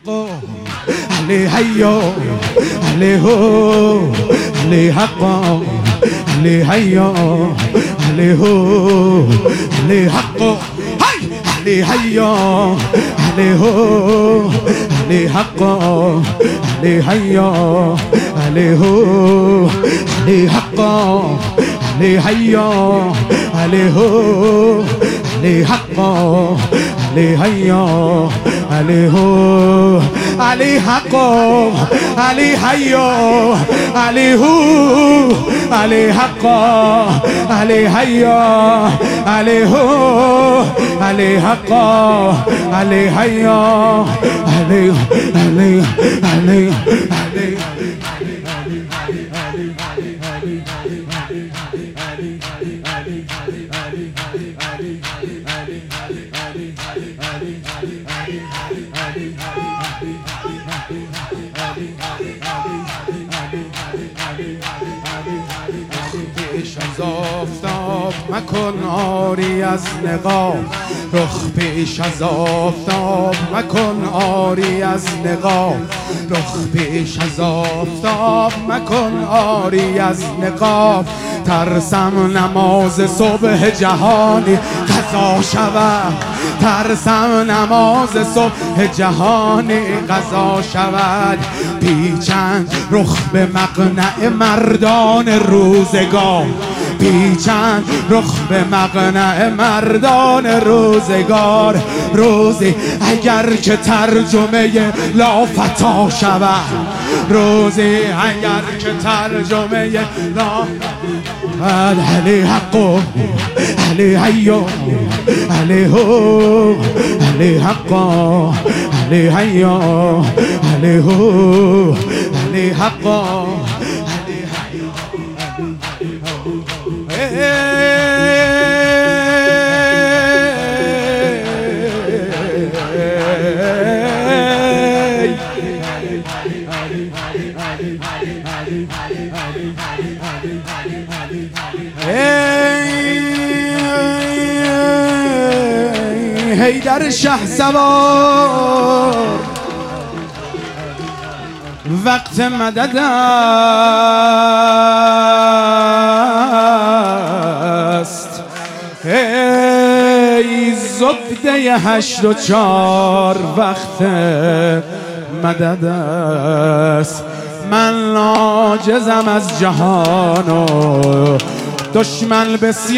حقا علی حیا علی هو علی حقا علی حیا علی هو علی حقا علی حیا علی هو علی حقا علی حیا علی هو علی حقا علی حیا علی هو علی حقا علی حیا علی هو علی حقا علی حیا علی هو علی حقا علی حیا علی هو علی حقا علی حیا علی علی علی علی پیش از آفتاب مکن آری از نقاب رخ پیش از آفتاب مکن آری از نقاب رخ پیش از آفتاب مکن آری از نقاب ترسم نماز صبح جهانی قضا شود ترسم نماز صبح جهانی قضا شود پیچند رخ به مقنع مردان روزگار پیچند رخ به مقنع مردان روزگار روزی اگر که ترجمه لافتا شود روزی اگر که ترجمه علی حقا علی حیا علی هو علی حقا علی حیا علی هو علی حقا حیدر شهسوار وقت مدد است ای زبده 8 و 4 وقت مدد است من عاجزم از جهان و دشمن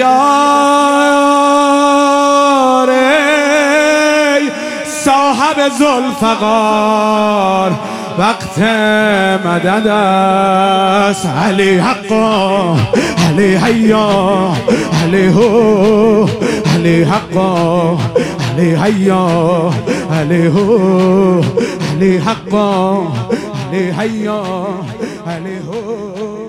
بسیار ای صاحب ذوالفقار وقت مدد است علی حقا علی حیا علی هو علی حقا علی حیا علی هو علی حقا علی حیا علی هو